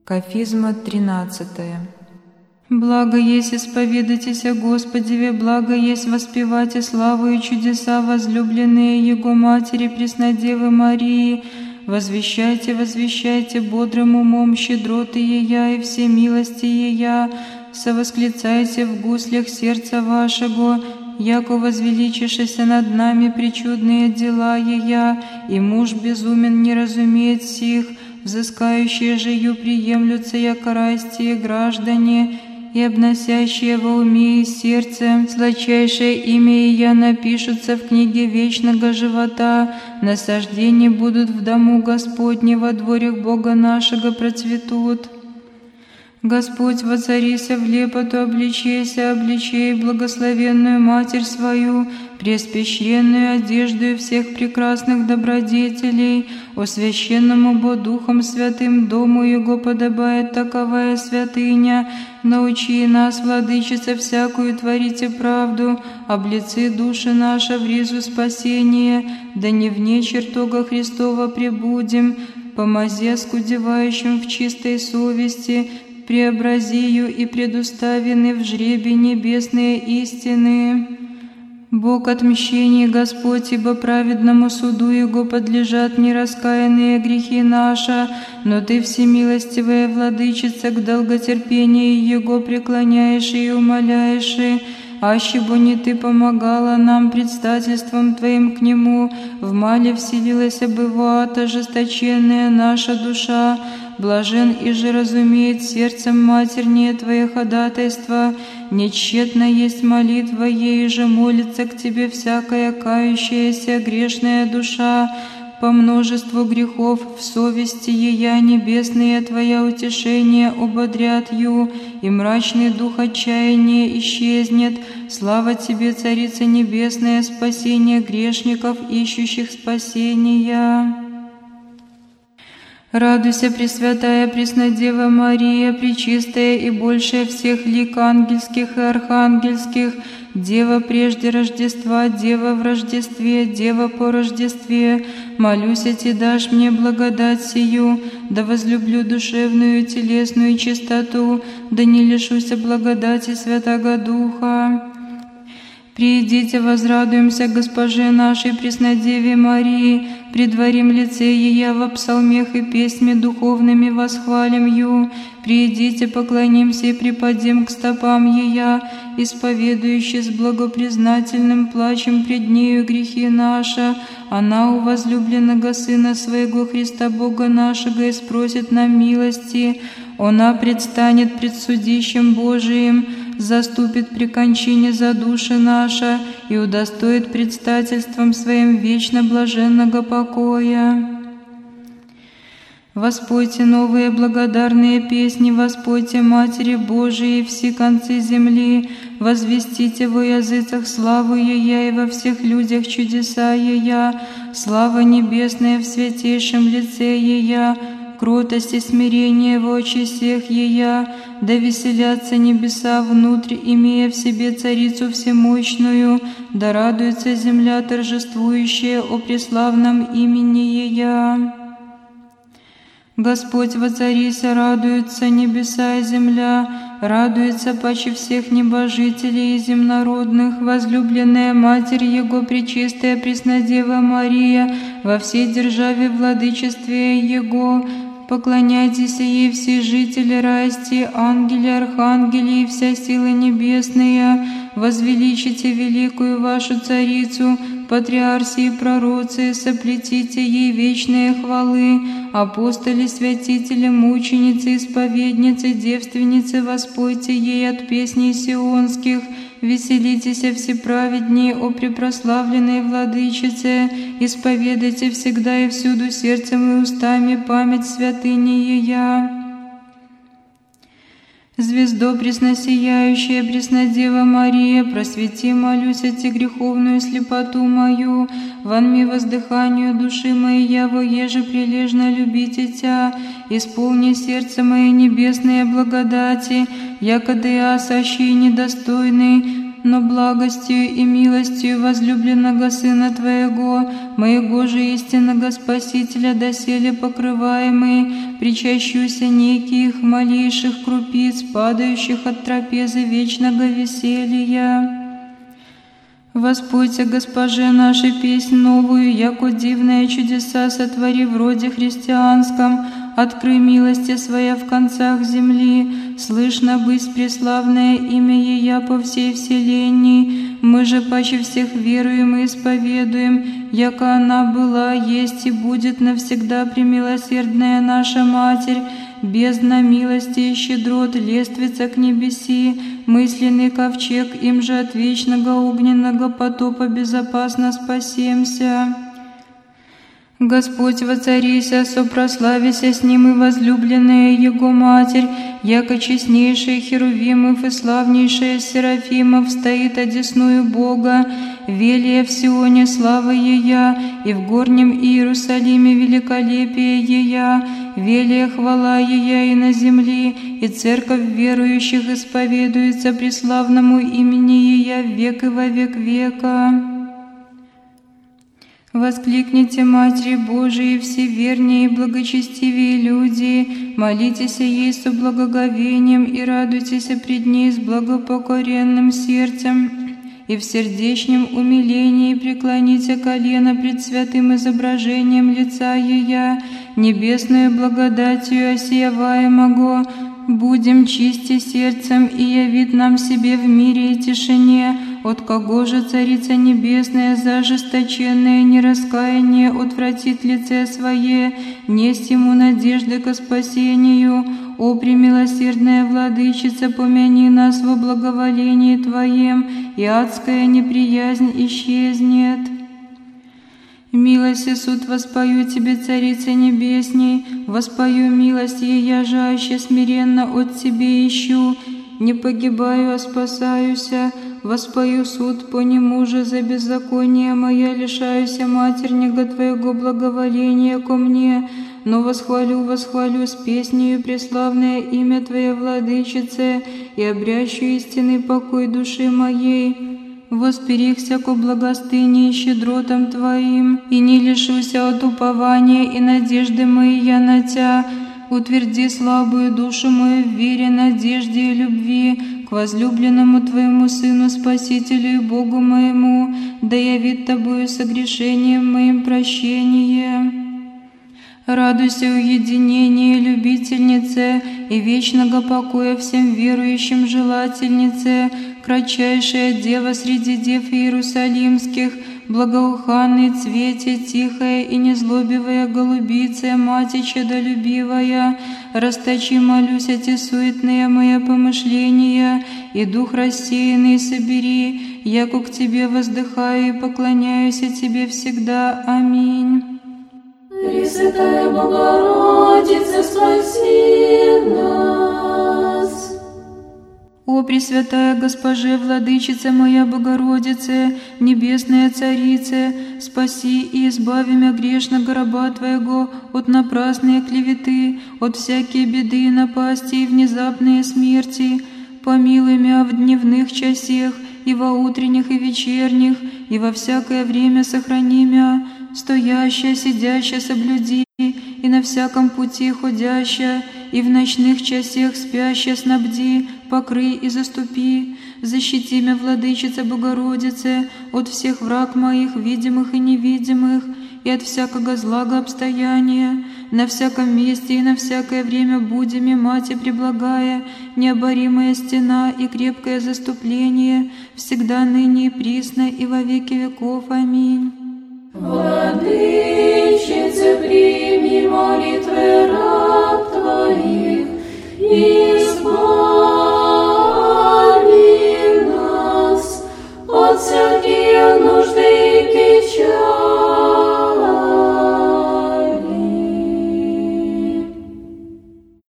Кафизма 13. Благо есть исповедайтесь о Господеве, благо есть воспевать и славу и чудеса, возлюбленные Его Матери Преснодевы Марии. Возвещайте, возвещайте бодрым умом щедроты Ея и все милости Ея. Совосклицайте в гуслях сердца вашего, яко возвеличишися над нами причудные дела Ея, и муж безумен не разумеет сих, взыскающие же ее приемлются, яко райстие граждане, и обносящие во уме и сердце сладчайшее имя Ея напишутся в книге вечного живота, насаждения будут в дому Господне, во дворях Бога нашего процветут. Господь, воцарися в лепоту, обличейся, обличей благословенную Матерь свою, преспещенную одеждою всех прекрасных добродетелей, о священному Бо Духом Святым дому Его подобает таковая святыня. Научи нас, Владычица, всякую творите правду, облици души наша в ризу спасения, да не вне чертога Христова пребудем, помози скудевающим в чистой совести, преобрази ее и предуставены в жребе небесные истины. Бог отмщений Господь, ибо праведному суду Его подлежат нераскаянные грехи наши, но Ты, всемилостивая Владычица, к долготерпению Его преклоняешь и умоляешь, аще бы не Ты помогала нам предстательством Твоим к Нему, в мале вселилась бы в ад ожесточенная наша душа. Блажен и же разумеет сердцем матернее Твое ходатайство, нечетно есть молитва ей же молится к Тебе всякая кающаяся грешная душа, по множеству грехов в совести Ея небесные Твоя утешение ободрят ю, и мрачный дух отчаяния исчезнет. Слава Тебе, Царица Небесная, спасение грешников, ищущих спасения. Радуйся, Пресвятая Преснодева Мария, Пречистая и большая всех лик ангельских и архангельских, Дева прежде Рождества, Дева в Рождестве, Дева по Рождестве, молюсь, Ти дашь мне благодать сию, да возлюблю душевную и телесную чистоту, да не лишуся благодати Святаго Духа. Приидите, возрадуемся Госпоже нашей Преснодеве Марии, предварим лице Ея во псалмех и песнями духовными восхвалим Ю. Приидите, поклонимся и припадем к стопам Ея, исповедующий с благопризнательным плачем пред Нею грехи наши. Она у возлюбленного Сына Своего Христа Бога нашего и спросит нам милости. Она предстанет пред судищем Божиим, заступит при кончине за души наши и удостоит предстательством Своим вечно блаженного покоя. Воспойте новые благодарные песни, воспойте Матери Божией все концы земли, возвестите во языцах славу Ея и во всех людях чудеса Ея, слава небесная в святейшем лице Ея, кротость и смирение в очи всех Ея, да веселятся небеса внутрь, имея в себе Царицу Всемощную, да радуется земля торжествующая о преславном имени Ея. Господь воцарися, радуются небеса и земля, радуется паче всех небожителей и земнородных, возлюбленная Матерь Его, Пречистая Преснодева Мария, во всей державе владычестве Его. Поклоняйтесь ей все жители расти, ангели, архангели и вся сила небесная, возвеличите великую вашу Царицу, патриарси и пророцы, соплетите ей вечные хвалы, апостоли, святители, мученицы, исповедницы, девственницы, воспойте ей от песней сионских, веселитесь всеправедней, о препрославленной Владычице, исповедайте всегда и всюду сердцем и устами память святыни Ея. Звездо пресносияющая Преснодева Мария, просвети, молюсь, Ти греховную слепоту мою, вонми воздыханию души моей, я воеже прилежно любите Тя, исполни сердце мое небесные благодати, якоды я сащий недостойный, но благостью и милостью возлюбленного Сына Твоего, моего же истинного Спасителя, доселе покрываемые, причащуся неких малейших крупиц, падающих от трапезы вечного веселья. Воспойте, Госпоже нашей, песнь новую, яко дивные чудеса сотвори в роде христианском, открой милости своя в концах земли, слышно быть преславное имя Ея по всей вселенной. Мы же паче всех веруем и исповедуем, яко она была, есть и будет навсегда премилосердная наша Матерь, бездна милости и щедрот, лествица к небеси, мысленный ковчег, им же от вечного огненного потопа безопасно спасемся. Господь воцарися, сопрославися с Ним и возлюбленная Его Матерь, яко честнейшая Херувимов и славнейшая Серафимов стоит одесную Бога, велия в Сионе слава Ея, и в горнем Иерусалиме великолепие Ея, велия хвала Ея и на земли, и церковь верующих исповедуется преславному имени Ея век и во век века. Воскликните, Матери Божией, все вернее и благочестивые люди, молитесь ей с благоговением и радуйтесь пред ней с благопокоренным сердцем, и в сердечном умилении преклоните колено пред святым изображением лица Ея, небесную благодатью осияваемого, будем чисти сердцем, и явит нам себе в мире и тишине, от кого же Царица Небесная за ожесточенное нераскаяние отвратит лице Свое, несть ему надежды ко спасению. О, премилосердная Владычица, помяни нас во благоволении Твоем, и адская неприязнь исчезнет. Милость и суд воспою Тебе, Царице Небесней, воспою милость Ея, жаще смиренно от Тебе ищу, не погибаю, а спасаюся, воспою суд по нему же за беззаконие моя, лишаюся матернего Твоего благоволения ко мне, но восхвалю с песнею преславное имя Твое, Владычице, и обрящу истинный покой души моей. Воспирихся ко благостыне и щедротам Твоим, и не лишуся от упования и надежды моей я на Тя. Утверди слабую душу мою в вере, надежде и любви к возлюбленному Твоему Сыну, Спасителю и Богу моему, да явит Тобою согрешением моим прощение. Радуйся уединении, любительнице, и вечного покоя всем верующим желательнице, кратчайшая дева среди дев иерусалимских, благоуханный цвете, тихая и незлобивая голубица, мать чадолюбивая, расточи, молюсь, эти суетные мои помышления, и дух рассеянный собери, яко к Тебе воздыхаю и поклоняюсь Тебе всегда. Аминь. Пресвятая Богородица, спаси нас. О, Пресвятая Госпоже, Владычица моя Богородице, Небесная Царице, спаси и избави мя грешного раба Твоего от напрасной клеветы, от всякие беды и напасти и внезапные смерти. Помилуй мя в дневных часах, и во утренних и вечерних, и во всякое время сохрани мя, стоящая, сидящая соблюди, и на всяком пути ходящая, и в ночных часах спящая снабди, покрый и заступи. Защити мя, Владычица Богородице, от всех враг моих, видимых и невидимых, и от всякого злага обстояния, на всяком месте и на всякое время буди ми, Мати преблагая, необоримая стена и крепкое заступление, всегда ныне и присно и во веки веков. Аминь. Владычице, прими молитвы раб Твоих, и избави нас от всяких нужды и печали.